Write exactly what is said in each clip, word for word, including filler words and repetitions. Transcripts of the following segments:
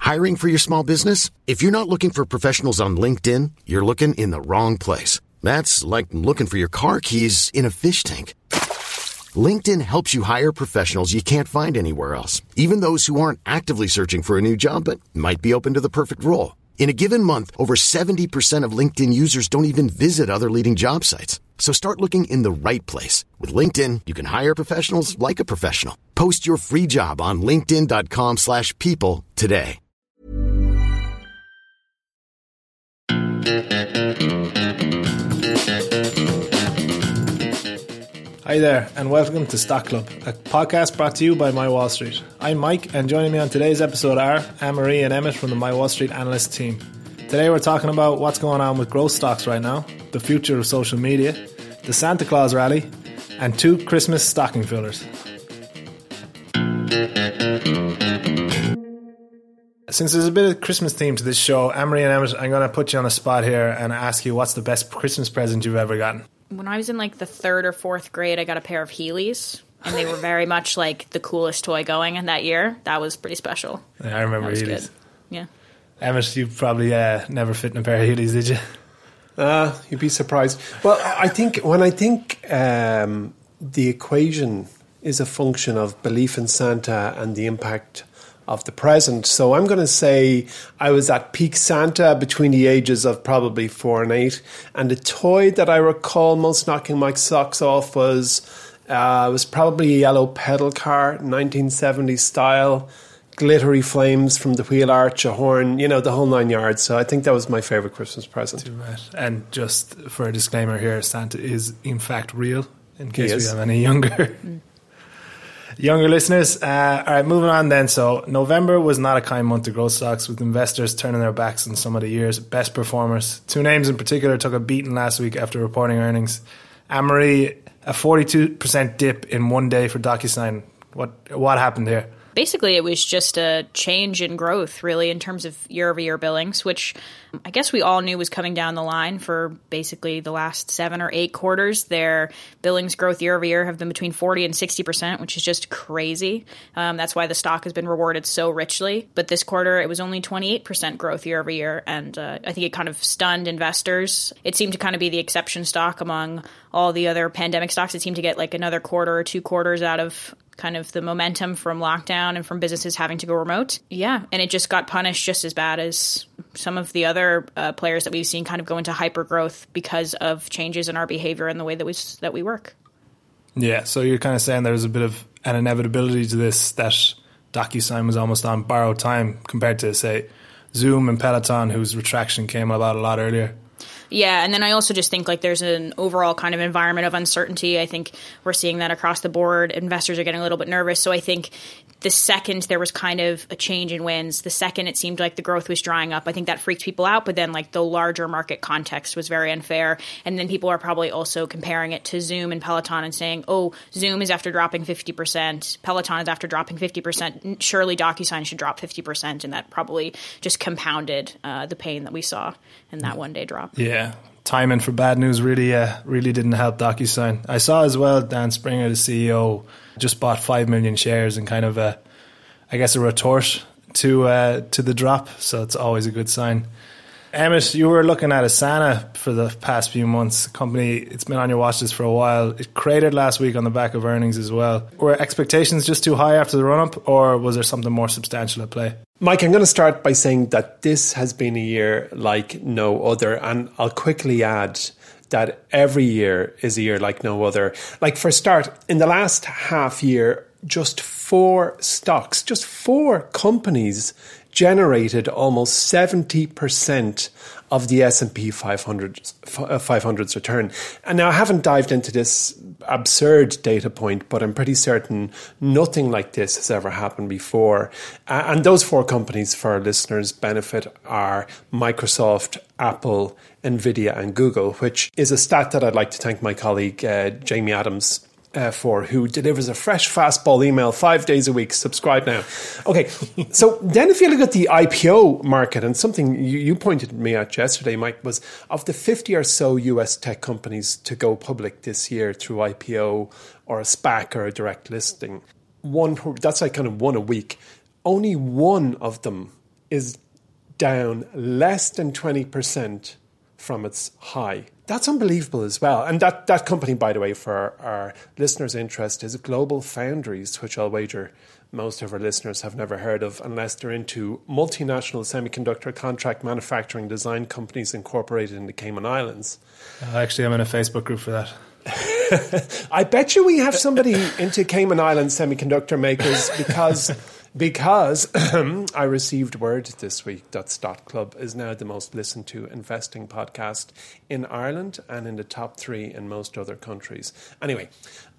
Hiring for your small business? If you're not looking for professionals on LinkedIn, you're looking in the wrong place. That's like looking for your car keys in a fish tank. LinkedIn helps you hire professionals you can't find anywhere else, even those who aren't actively searching for a new job but might be open to the perfect role. In a given month, over seventy percent of LinkedIn users don't even visit other leading job sites. So start looking in the right place. With LinkedIn, you can hire professionals like a professional. Post your free job on linkedin.com slash people today. Hi there, and welcome to Stock Club, a podcast brought to you by My Wall Street. I'm Mike, and joining me on today's episode are Anne-Marie and Emmett from the My Wall Street analyst team. Today we're talking about what's going on with growth stocks right now, the future of social media, the Santa Claus rally, and two Christmas stocking fillers. Since there's a bit of Christmas theme to this show, Anne-Marie and Emmett, I'm going to put you on a spot here and ask you what's the best Christmas present you've ever gotten? When I was in like the third or fourth grade, I got a pair of Heelys, and they were very much like the coolest toy going in that year. That was pretty special. Yeah, I remember Heelys. Good. Yeah. Emmett, you probably uh, never fit in a pair of Heelys, did you? Uh, you'd be surprised. Well, I think when I think um, the equation is a function of belief in Santa and the impact of the present. So I'm going to say I was at peak Santa between the ages of probably four and eight. And the toy that I recall most knocking my socks off was uh, was probably a yellow pedal car, nineteen seventies style, glittery flames from the wheel arch, a horn, you know, the whole nine yards. So I think that was my favourite Christmas present. And just for a disclaimer here, Santa is in fact real, in case we have any younger... Younger listeners, uh, all right, moving on then. So November was not a kind month to growth stocks, with investors turning their backs on some of the year's best performers. Two names in particular took a beating last week after reporting earnings. Anne-Marie, a forty-two percent dip in one day for DocuSign. What what happened here? Basically, it was just a change in growth, really, in terms of year-over-year billings, which I guess we all knew was coming down the line for basically the last seven or eight quarters. Their billings growth year-over-year have been between forty and sixty percent, which is just crazy. Um, that's why the stock has been rewarded so richly. But this quarter, it was only twenty-eight percent growth year-over-year, and uh, I think it kind of stunned investors. It seemed to kind of be the exception stock among all the other pandemic stocks. It seemed to get like another quarter or two quarters out of kind of the momentum from lockdown and from businesses having to go remote. Yeah, and it just got punished just as bad as some of the other uh, players that we've seen kind of go into hyper growth because of changes in our behavior and the way that we that we work. Yeah, so you're kind of saying there's a bit of an inevitability to this, that DocuSign was almost on borrowed time compared to, say, Zoom and Peloton, whose retraction came about a lot earlier. Yeah, and then I also just think like there's an overall kind of environment of uncertainty. I think we're seeing that across the board. Investors are getting a little bit nervous. So I think the second there was kind of a change in winds, the second it seemed like the growth was drying up, I think that freaked people out. But then like the larger market context was very unfair. And then people are probably also comparing it to Zoom and Peloton and saying, oh, Zoom is after dropping fifty percent. Peloton is after dropping fifty percent. Surely DocuSign should drop fifty percent. And that probably just compounded uh, the pain that we saw in that one day drop. Yeah. Timing for bad news really uh, really didn't help DocuSign. I saw as well Dan Springer, the C E O, just bought five million shares in kind of a, I guess, a retort to uh, to the drop. So it's always a good sign. Emmett, you were looking at Asana for the past few months. Company, it's been on your watch list for a while. It cratered last week on the back of earnings as well. Were expectations just too high after the run-up, or was there something more substantial at play? Mike, I'm going to start by saying that this has been a year like no other. And I'll quickly add that every year is a year like no other. Like, for a start, in the last half year, just four stocks, just four companies generated almost seventy percent of the S and P five hundred's return. And now I haven't dived into this absurd data point, but I'm pretty certain nothing like this has ever happened before. Uh, and those four companies, for our listeners' benefit, are Microsoft, Apple, Nvidia and Google, which is a stat that I'd like to thank my colleague uh, Jamie Adams Uh, for, who delivers a fresh fastball email five days a week. Subscribe now. Okay, so then if you look at the I P O market, and something you, you pointed me at yesterday, Mike, was of the fifty or so U S tech companies to go public this year through I P O or a SPAC or a direct listing, one that's like kind of one a week. Only one of them is down less than twenty percent from its high. That's unbelievable as well. And that, that company, by the way, for our, our listeners' interest, is Global Foundries, which I'll wager most of our listeners have never heard of unless they're into multinational semiconductor contract manufacturing design companies incorporated in the Cayman Islands. Actually, I'm in a Facebook group for that. I bet you we have somebody into Cayman Island semiconductor makers because because I received word this week that Stock Club is now the most listened to investing podcast in Ireland and in the top three in most other countries. Anyway,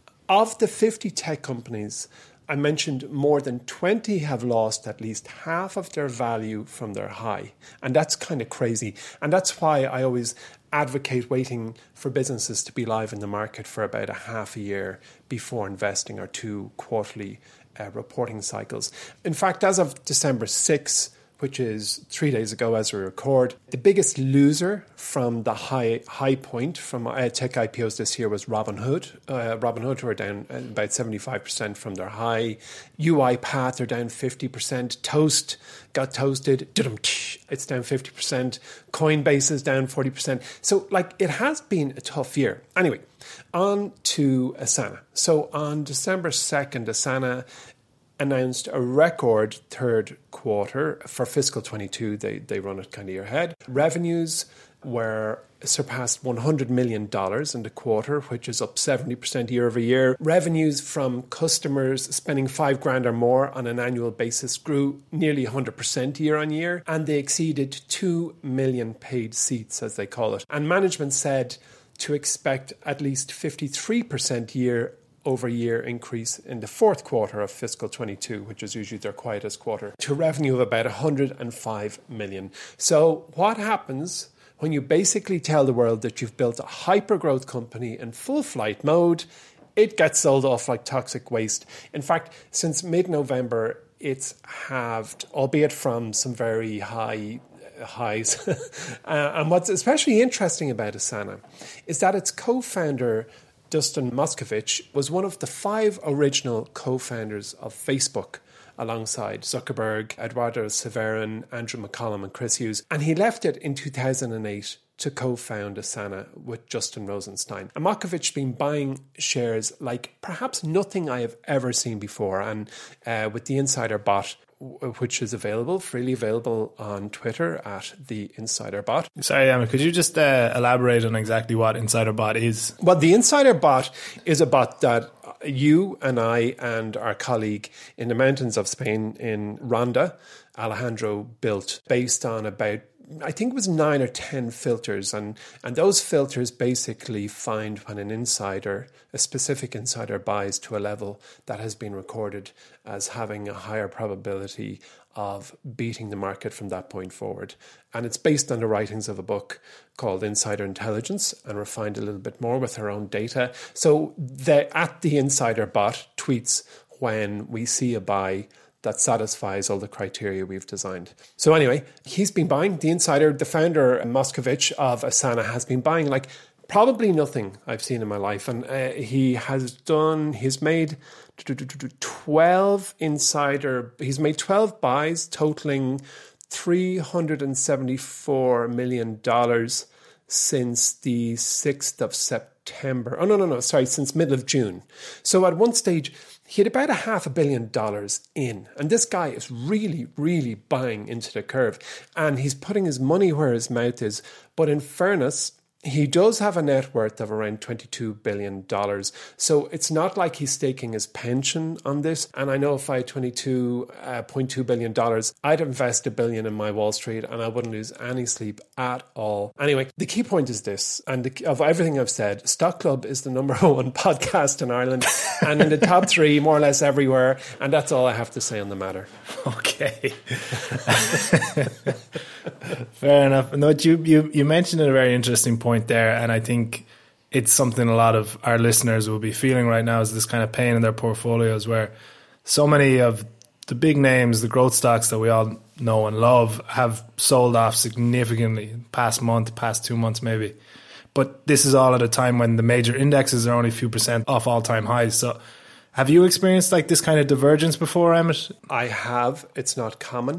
of the fifty tech companies I mentioned, more than twenty have lost at least half of their value from their high. And that's kind of crazy. And that's why I always advocate waiting for businesses to be live in the market for about a half a year before investing, or two quarterly uh, reporting cycles. In fact, as of December sixth, which is three days ago as we record, the biggest loser from the high high point from uh, tech I P Os this year was Robinhood. Uh, Robinhood were down about seventy-five percent from their high. UiPath are down fifty percent. Toast got toasted. It's down fifty percent. Coinbase is down forty percent. So, like, it has been a tough year. Anyway, on to Asana. So on December second, Asana announced a record third quarter for fiscal twenty-two. They they run it kind of year ahead. Revenues were surpassed one hundred million dollars in the quarter, which is up seventy percent year over year. Revenues from customers spending five grand or more on an annual basis grew nearly one hundred percent year on year, and they exceeded two million paid seats, as they call it. And management said to expect at least fifty-three percent year over year increase in the fourth quarter of fiscal twenty-two, which is usually their quietest quarter, to revenue of about one hundred five million. So what happens when you basically tell the world that you've built a hyper-growth company in full flight mode? It gets sold off like toxic waste. In fact, since mid-November, it's halved, albeit from some very high highs. uh, and what's especially interesting about Asana is that its co-founder, Dustin Moskovich, was one of the five original co-founders of Facebook, alongside Zuckerberg, Eduardo Severin, Andrew McCollum and Chris Hughes. And he left it in two thousand eight to co-found Asana with Justin Rosenstein. And Moskovich has been buying shares like perhaps nothing I have ever seen before. And uh, with the Insider Bot, which is available, freely available on Twitter at the Insider Bot. Sorry, Emma, could you just uh, elaborate on exactly what Insider Bot is? Well, the Insider Bot is a bot that you and I and our colleague in the mountains of Spain in Ronda, Alejandro, built based on about, I think it was nine or ten filters. And, and those filters basically find when an insider, a specific insider, buys to a level that has been recorded as having a higher probability of beating the market from that point forward. And it's based on the writings of a book called Insider Intelligence, and refined a little bit more with our own data. So the, at the Insider Bot tweets when we see a buy that satisfies all the criteria we've designed. So anyway, he's been buying. The insider, the founder, Moskovich of Asana, has been buying like probably nothing I've seen in my life. And uh, he has done, he's made twelve insider, he's made twelve buys totaling three hundred seventy-four million dollars since the sixth of September. Oh, no, no, no, sorry, since middle of June. So at one stage, he had about a half a billion dollars in. And this guy is really, really buying into the curve. And he's putting his money where his mouth is. But in fairness, he does have a net worth of around twenty-two billion dollars. So it's not like he's staking his pension on this. And I know if I had twenty-two point two billion dollars, I'd invest a billion in my Wall Street and I wouldn't lose any sleep at all. Anyway, the key point is this, and the, of everything I've said, Stock Club is the number one podcast in Ireland and in the top three more or less everywhere. And that's all I have to say on the matter. Okay. Fair enough. No, you, you, you mentioned a very interesting point there, and I think it's something a lot of our listeners will be feeling right now, is this kind of pain in their portfolios where so many of the big names, the growth stocks that we all know and love, have sold off significantly past month, past two months maybe. But this is all at a time when the major indexes are only a few percent off all-time highs. So have you experienced like this kind of divergence before, Emmett? I have. It's not common.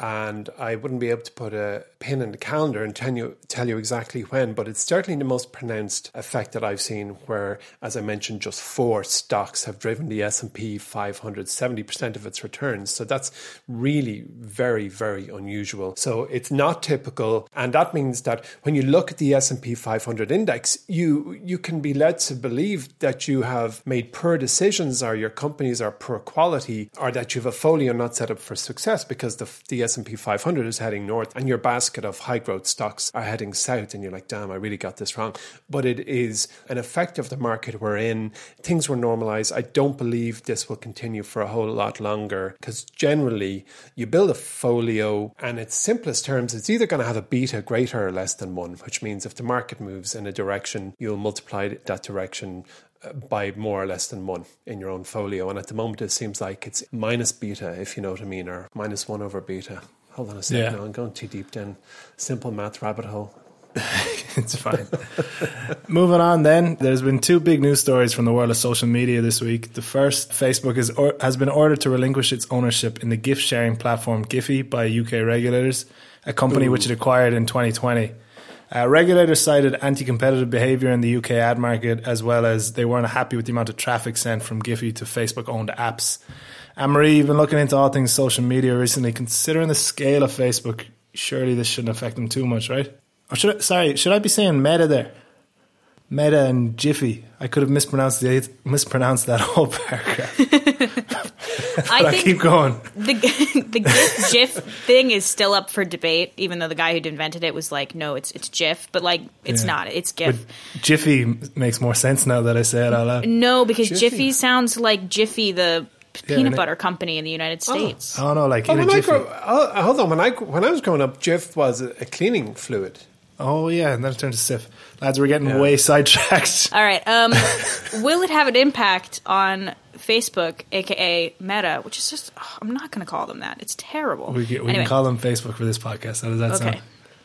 and I wouldn't be able to put a pin in the calendar and tell you, tell you exactly when, but it's certainly the most pronounced effect that I've seen, where, as I mentioned, just four stocks have driven the S and P five hundred seventy percent of its returns. So that's really very, very unusual. So it's not typical. And that means that when you look at the S and P five hundred index, you, you can be led to believe that you have made poor decisions, or your companies are poor quality, or that you have a folio not set up for success, because the, the S and P five hundred is heading north and your basket of high growth stocks are heading south, and you're like, damn, I really got this wrong. But it is an effect of the market we're in. Things were normalized. I don't believe this will continue for a whole lot longer, because generally you build a folio, and in its simplest terms, it's either going to have a beta greater or less than one, which means if the market moves in a direction, you'll multiply that direction by more or less than one in your own folio. And at the moment, it seems like it's minus beta, if you know what I mean, or minus one over beta. Hold on a second. Yeah. Now I'm going too deep down simple math rabbit hole. It's fine. Moving on then, there's been two big news stories from the world of social media this week. The first, Facebook is or, has been ordered to relinquish its ownership in the gift sharing platform Giphy by U K regulators, a company Ooh. which it acquired in twenty twenty. Uh, regulators cited anti-competitive behaviour in the U K ad market, as well as they weren't happy with the amount of traffic sent from Giphy to Facebook-owned apps. Anne-Marie, you've been looking into all things social media recently. Considering the scale of Facebook, surely this shouldn't affect them too much, right? Or should I, sorry, should I be saying Meta there? Meta and Jiffy. I could have mispronounced the mispronounced that whole paragraph. I, I keep going. The the GIF, GIF thing is still up for debate, even though the guy who invented it was like, no, it's it's GIF, but like it's yeah. not. It's GIF. But Jiffy makes more sense now that I say it out loud. No, because Jiffy, Jiffy sounds like Jiffy, the yeah, peanut butter company in the United States. Oh, oh no, like oh, in a when Jiffy. I grow, oh, hold on, when I when I was growing up, Jif was a, a cleaning fluid. Oh yeah, and then it turned to Sif. Lads, we're getting yeah. way sidetracked. All right. Um, will it have an impact on Facebook, aka Meta, which is just, oh, I'm not going to call them that. It's terrible. We, can, we anyway. can call them Facebook for this podcast. How does that okay. sound?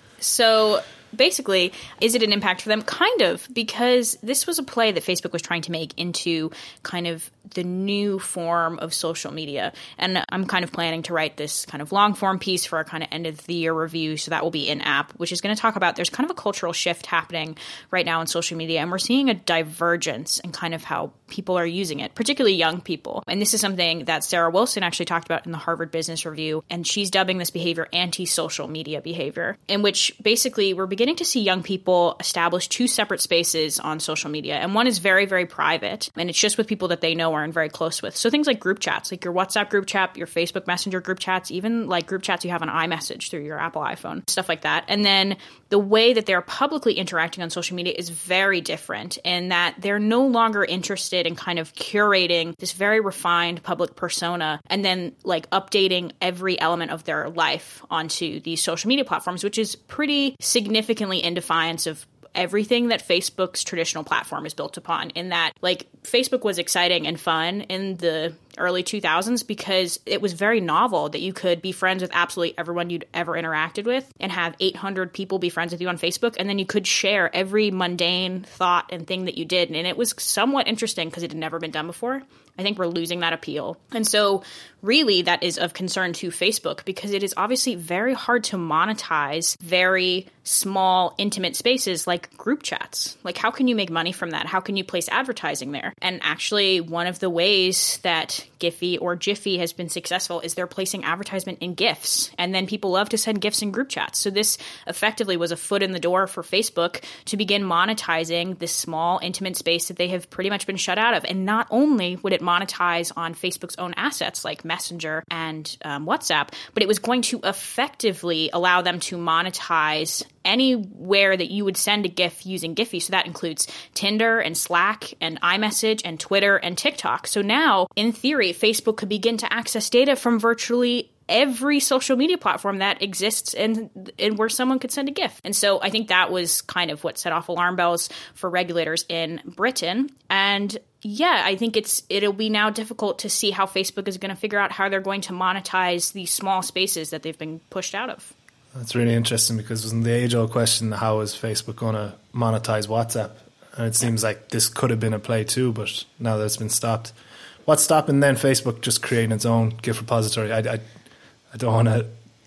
So basically, is it an impact for them? Kind of, because this was a play that Facebook was trying to make into kind of the new form of social media. And I'm kind of planning to write this kind of long form piece for our kind of end of the year review. So that will be in app, which is going to talk about there's kind of a cultural shift happening right now in social media. And we're seeing a divergence in kind of how people are using it, particularly young people. And this is something that Sarah Wilson actually talked about in the Harvard Business Review. And she's dubbing this behavior anti-social media behavior, in which basically we're beginning to see young people establish two separate spaces on social media. And one is very, very private. And it's just with people that they know are and very close with. So things like group chats, like your WhatsApp group chat, your Facebook Messenger group chats, even like group chats you have on iMessage through your Apple iPhone, stuff like that. And then the way that they're publicly interacting on social media is very different in that they're no longer interested in kind of curating this very refined public persona and then like updating every element of their life onto these social media platforms, which is pretty significantly in defiance of everything that Facebook's traditional platform is built upon, in that like Facebook was exciting and fun in the early two thousands because it was very novel that you could be friends with absolutely everyone you'd ever interacted with and have eight hundred people be friends with you on Facebook. And then you could share every mundane thought and thing that you did. And it was somewhat interesting because it had never been done before. I think we're losing that appeal. And so really that is of concern to Facebook because it is obviously very hard to monetize very small, intimate spaces like group chats. Like how can you make money from that? How can you place advertising there? And actually one of the ways that Giphy or Jiffy has been successful is they're placing advertisement in GIFs. And then people love to send GIFs in group chats. So this effectively was a foot in the door for Facebook to begin monetizing this small, intimate space that they have pretty much been shut out of. And not only would it monetize on Facebook's own assets like Messenger and um, WhatsApp, but it was going to effectively allow them to monetize anywhere that you would send a GIF using Giphy. So that includes Tinder and Slack and iMessage and Twitter and TikTok. So now, in theory, Facebook could begin to access data from virtually every social media platform that exists and, and where someone could send a GIF. And so I think that was kind of what set off alarm bells for regulators in Britain. And yeah, I think it's it'll be now difficult to see how Facebook is going to figure out how they're going to monetize these small spaces that they've been pushed out of. That's really interesting because wasn't the age-old question, how is Facebook going to monetize WhatsApp? And it seems like this could have been a play too, but now that it's been stopped. What's stopping then Facebook just creating its own GIF repository? I, I, I don't want to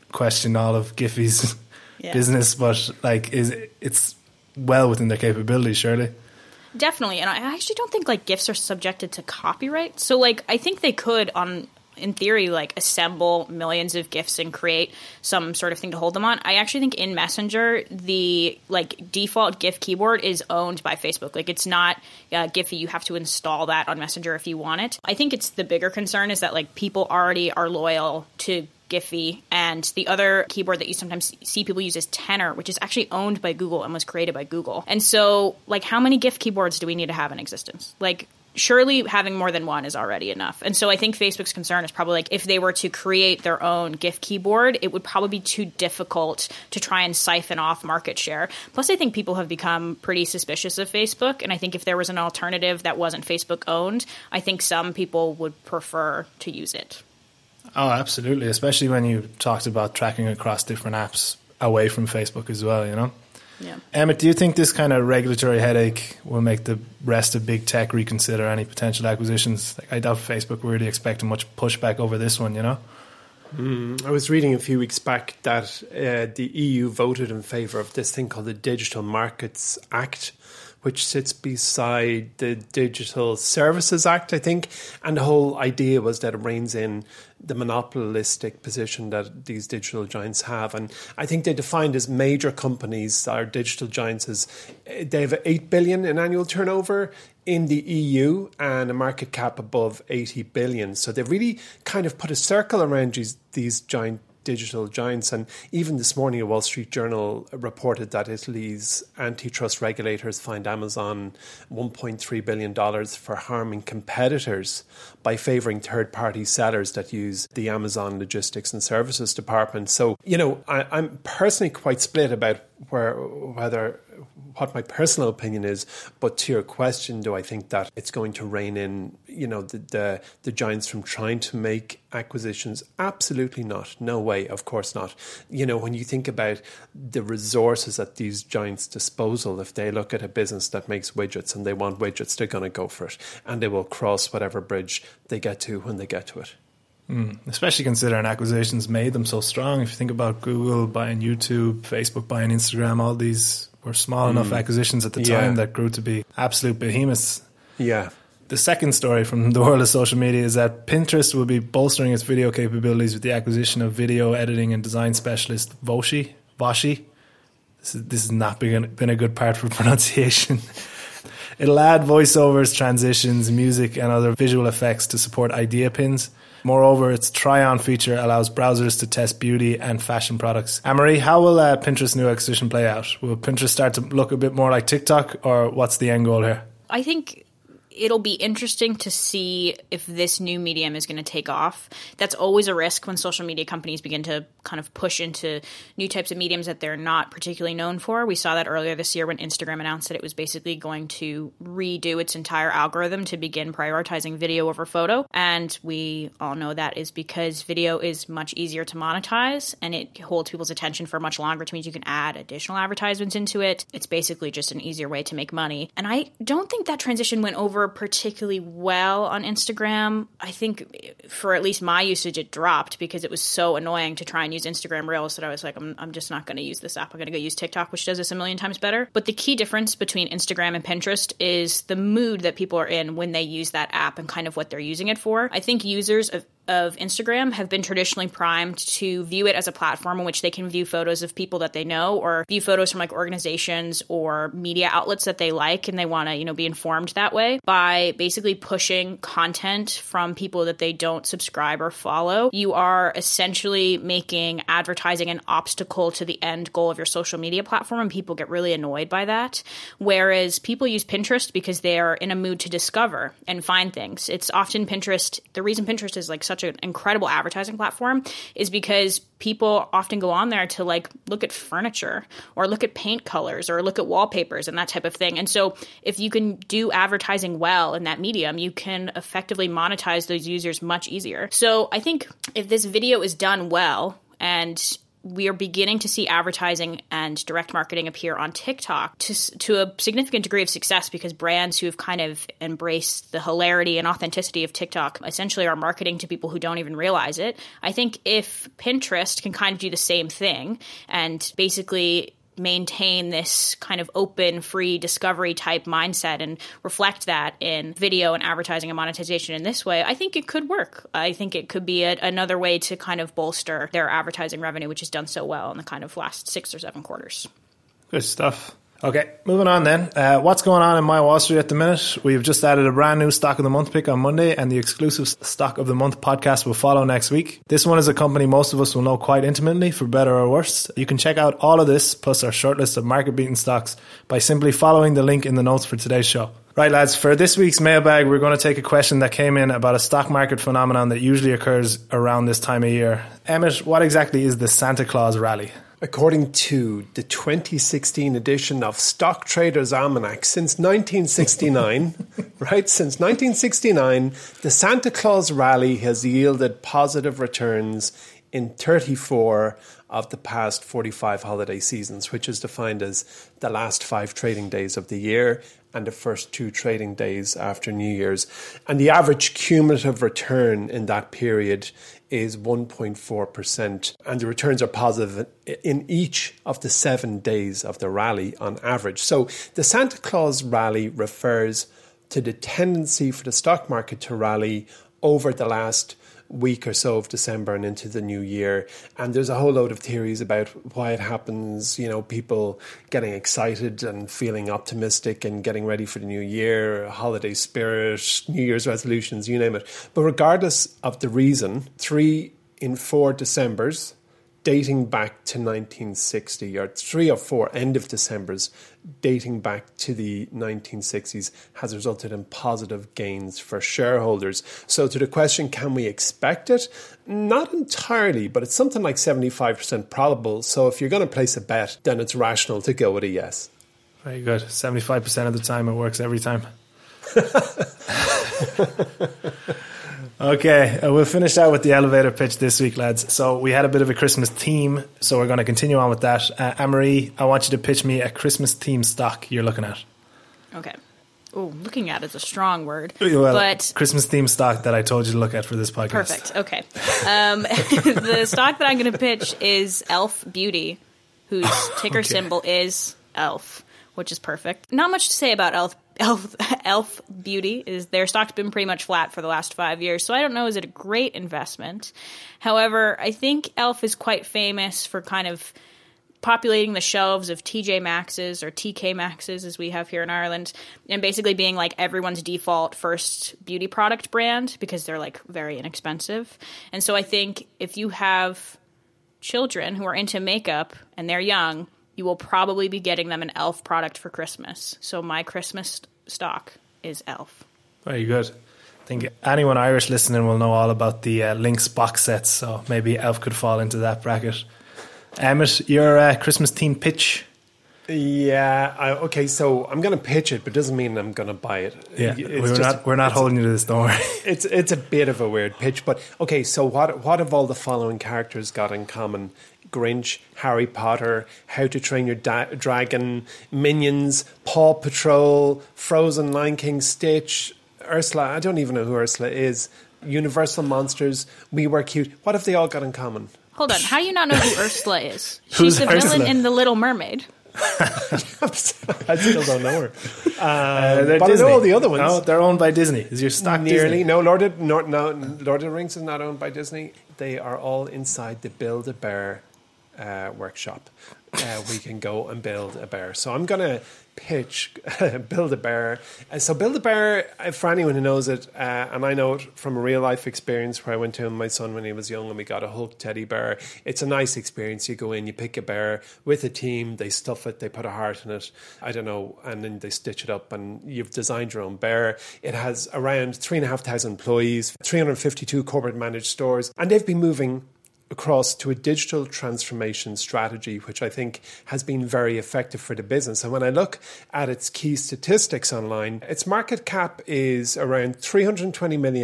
question all of Giphy's yeah. business, but like, is it's well within their capabilities, surely. Definitely, and I actually don't think like GIFs are subjected to copyright. So like, I think they could on. in theory, like assemble millions of GIFs and create some sort of thing to hold them on. I actually think in Messenger, the like default GIF keyboard is owned by Facebook. Like it's not uh, Giphy. You have to install that on Messenger if you want it. I think it's the bigger concern is that like people already are loyal to Giphy, and the other keyboard that you sometimes see people use is Tenor, which is actually owned by Google and was created by Google. And so like how many GIF keyboards do we need to have in existence? Like surely having more than one is already enough. And so I think Facebook's concern is probably like if they were to create their own GIF keyboard, it would probably be too difficult to try and siphon off market share. Plus, I think people have become pretty suspicious of Facebook. And I think if there was an alternative that wasn't Facebook owned, I think some people would prefer to use it. Oh, absolutely. Especially when you talked about tracking across different apps away from Facebook as well, you know? Yeah. Emmett, do you think this kind of regulatory headache will make the rest of big tech reconsider any potential acquisitions? Like, I doubt Facebook were really expecting much pushback over this one, you know? Mm, I was reading a few weeks back that uh, the E U voted in favour of this thing called the Digital Markets Act, which sits beside the Digital Services Act, I think. And the whole idea was that it reins in the monopolistic position that these digital giants have. And I think they defined as major companies, our digital giants, as they have eight billion in annual turnover in the E U and a market cap above eighty billion. So they've really kind of put a circle around these, these giant digital giants. And even this morning, a Wall Street Journal reported that Italy's antitrust regulators fined Amazon one point three billion dollars for harming competitors by favouring third-party sellers that use the Amazon Logistics and Services Department. So, you know, I, I'm personally quite split about where whether what my personal opinion is, but to your question, do I think that it's going to rein in, you know, the, the the giants from trying to make acquisitions? Absolutely not. No way. Of course not. You know, when you think about the resources at these giants' disposal, if they look at a business that makes widgets and they want widgets, they're going to go for it, and they will cross whatever bridge they get to when they get to it. Mm, especially considering acquisitions made them so strong. If you think about Google buying YouTube, Facebook buying Instagram, all these were small mm. enough acquisitions at the time yeah. that grew to be absolute behemoths. Yeah. The second story from the world of social media is that Pinterest will be bolstering its video capabilities with the acquisition of video editing and design specialist Voshi. Voshi. This is, this has not been, been a good part for pronunciation. It'll add voiceovers, transitions, music, and other visual effects to support idea pins. Moreover, its try-on feature allows browsers to test beauty and fashion products. Anne-Marie, how will uh, Pinterest's new acquisition play out? Will Pinterest start to look a bit more like TikTok, or what's the end goal here? I think it'll be interesting to see if this new medium is going to take off. That's always a risk when social media companies begin to kind of push into new types of mediums that they're not particularly known for. We saw that earlier this year when Instagram announced that it was basically going to redo its entire algorithm to begin prioritizing video over photo. And we all know that is because video is much easier to monetize and it holds people's attention for much longer, which means you can add additional advertisements into it. It's basically just an easier way to make money. And I don't think that transition went over particularly well on Instagram. I think for at least my usage, it dropped because it was so annoying to try and use Instagram Reels that I was like, I'm, I'm just not going to use this app. I'm going to go use TikTok, which does this a million times better. But the key difference between Instagram and Pinterest is the mood that people are in when they use that app and kind of what they're using it for. I think users of of Instagram have been traditionally primed to view it as a platform in which they can view photos of people that they know or view photos from like organizations or media outlets that they like and they want to, you know, be informed that way by basically pushing content from people that they don't subscribe or follow. You are essentially making advertising an obstacle to the end goal of your social media platform, and people get really annoyed by that. Whereas people use Pinterest because they are in a mood to discover and find things. It's often Pinterest. The reason Pinterest is like such an incredible advertising platform is because people often go on there to like look at furniture or look at paint colors or look at wallpapers and that type of thing. And so if you can do advertising well in that medium, you can effectively monetize those users much easier. So I think if this video is done well and we are beginning to see advertising and direct marketing appear on TikTok to to a significant degree of success because brands who have kind of embraced the hilarity and authenticity of TikTok essentially are marketing to people who don't even realize it. I think if Pinterest can kind of do the same thing and basically maintain this kind of open, free discovery type mindset and reflect that in video and advertising and monetization in this way, I think it could work. I think it could be a, another way to kind of bolster their advertising revenue, which has done so well in the kind of last six or seven quarters. Good stuff. Okay, moving on then. Uh, what's going on in My Wall Street at the minute? We've just added a brand new Stock of the Month pick on Monday, and the exclusive Stock of the Month podcast will follow next week. This one is a company most of us will know quite intimately, for better or worse. You can check out all of this, plus our shortlist of market-beating stocks, by simply following the link in the notes for today's show. Right, lads, for this week's mailbag, we're going to take a question that came in about a stock market phenomenon that usually occurs around this time of year. Emmett, what exactly is the Santa Claus rally? According to the twenty sixteen edition of Stock Traders Almanac, since nineteen sixty-nine, right, since nineteen sixty-nine, the Santa Claus rally has yielded positive returns in thirty-four of the past forty-five holiday seasons, which is defined as the last five trading days of the year and the first two trading days after New Year's. And the average cumulative return in that period is one point four percent. And the returns are positive in each of the seven days of the rally on average. So the Santa Claus rally refers to the tendency for the stock market to rally over the last week or so of December and into the new year. And there's a whole load of theories about why it happens, you know, people getting excited and feeling optimistic and getting ready for the new year, holiday spirit, New Year's resolutions, you name it. But regardless of the reason, three in four Decembers dating back to nineteen sixty, or three or four end of Decembers dating back to the nineteen sixties, has resulted in positive gains for shareholders. So to the question, can we expect it? Not entirely, but it's something like seventy-five percent probable. So if you're going to place a bet, then it's rational to go with a yes. Very good. seventy-five percent of the time it works every time. Okay, uh, we'll finish out with the elevator pitch this week, lads. So we had a bit of a Christmas theme, so we're going to continue on with that. Uh, Anne-Marie, I want you to pitch me a Christmas themed stock you're looking at. Okay. Oh, looking at is a strong word. Well, but Christmas themed stock that I told you to look at for this podcast. Perfect. Okay. Um, the stock that I'm going to pitch is Elf Beauty, whose ticker okay. symbol is Elf, which is perfect. Not much to say about Elf Elf, Elf Beauty. Is their stock's been pretty much flat for the last five years, so I don't know, is it a great investment? However, I think Elf is quite famous for kind of populating the shelves of T J Maxx's or T K Maxx's, as we have here in Ireland, and basically being like everyone's default first beauty product brand because they're like very inexpensive. And so I think if you have children who are into makeup and they're young, you will probably be getting them an Elf product for Christmas. So my Christmas stock is Elf. Very good. I think anyone Irish listening will know all about the uh, Lynx box sets, so maybe Elf could fall into that bracket. Emmett, your uh, Christmas themed pitch? Yeah, I, okay, so I'm going to pitch it, but doesn't mean I'm going to buy it. Yeah, it's we're just, not, we're not holding you to this, don't worry. It's, it's a bit of a weird pitch, but okay, so what, what have all the following characters got in common? Grinch, Harry Potter, How to Train Your da- Dragon, Minions, Paw Patrol, Frozen, Lion King, Stitch, Ursula. I don't even know who Ursula is. Universal Monsters, We Were Cute. What have they all got in common? Hold on, how do you not know who Ursula is? She's Who's the Ursula? villain in The Little Mermaid. I still don't know her. Um, Uh, they're but Disney. I know all the other ones. No, they're owned by Disney. Is your stock Nearly. Disney? No, Lord of, no, no, Lord of the Rings is not owned by Disney. They are all inside the Build-A-Bear uh, workshop. Uh, we can go and build a bear. So I'm going to pitch Build-A-Bear. Uh, so Build-A-Bear, uh, for anyone who knows it, uh, and I know it from a real life experience where I went to my son when he was young and we got a Hulk teddy bear. It's a nice experience. You go in, you pick a bear with a team, they stuff it, they put a heart in it, I don't know, and then they stitch it up and you've designed your own bear. It has around three and a half thousand employees, three hundred fifty-two corporate managed stores, and they've been moving across to a digital transformation strategy, which I think has been very effective for the business. And when I look at its key statistics online, its market cap is around three hundred twenty million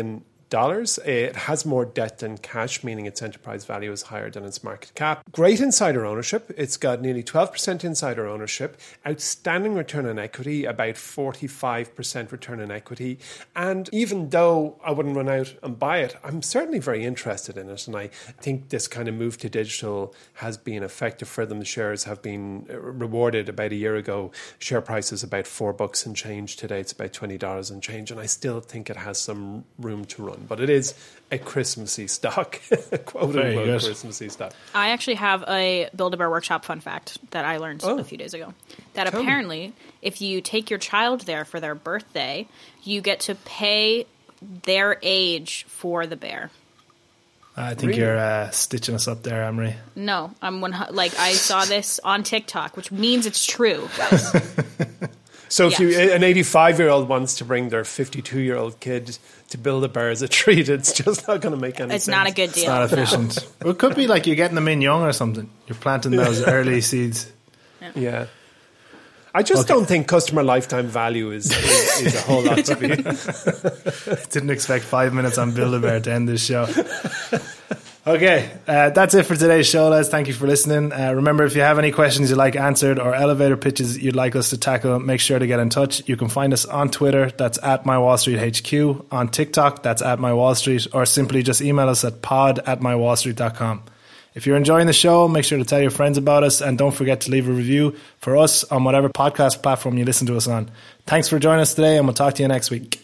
dollars. It has more debt than cash, meaning its enterprise value is higher than its market cap. Great insider ownership. It's got nearly twelve percent insider ownership. Outstanding return on equity, about forty-five percent return on equity. And even though I wouldn't run out and buy it, I'm certainly very interested in it. And I think this kind of move to digital has been effective for them. The shares have been rewarded. About a year ago, share price is about four bucks and change. Today it's about twenty dollars and change. And I still think it has some room to run. But it is a Christmassy stock, quote unquote Christmassy stock. I actually have a Build-A-Bear Workshop fun fact that I learned oh. a few days ago. That Tell apparently, me. if you take your child there for their birthday, you get to pay their age for the bear. I think really? you're uh, stitching us up there, Emery. No, I'm one. Like I saw this on TikTok, which means it's true, guys. So if yes. you, an eighty-five-year-old wants to bring their fifty-two-year-old kid to Build-A-Bear as a treat, it's just not going to make any it's sense. It's not a good deal. It's not efficient. No. Well, it could be like you're getting them in young or something. You're planting those early seeds. Yeah. yeah. I just okay. don't think customer lifetime value is, is, is a whole lot to be. Didn't expect five minutes on Build-A-Bear to end this show. Okay, uh, that's it for today's show, lads. Thank you for listening. Uh, remember, if you have any questions you'd like answered or elevator pitches you'd like us to tackle, make sure to get in touch. You can find us on Twitter, that's at My Wall Street H Q, on TikTok, that's at My Wall Street, or simply just email us at pod at my wall street dot com. If you're enjoying the show, make sure to tell your friends about us, and don't forget to leave a review for us on whatever podcast platform you listen to us on. Thanks for joining us today, and we'll talk to you next week.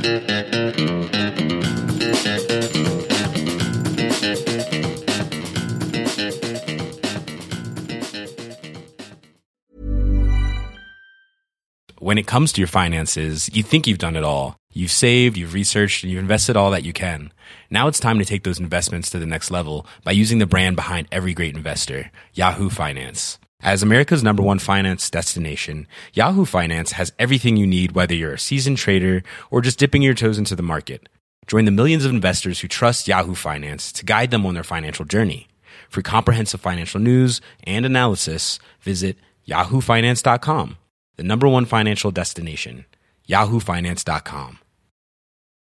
When it comes to your finances, you think you've done it all. You've saved, you've researched, and you've invested all that you can. Now it's time to take those investments to the next level by using the brand behind every great investor, Yahoo Finance. As America's number one finance destination, Yahoo Finance has everything you need, whether you're a seasoned trader or just dipping your toes into the market. Join the millions of investors who trust Yahoo Finance to guide them on their financial journey. For comprehensive financial news and analysis, visit yahoo finance dot com. The number one financial destination, yahoo finance dot com.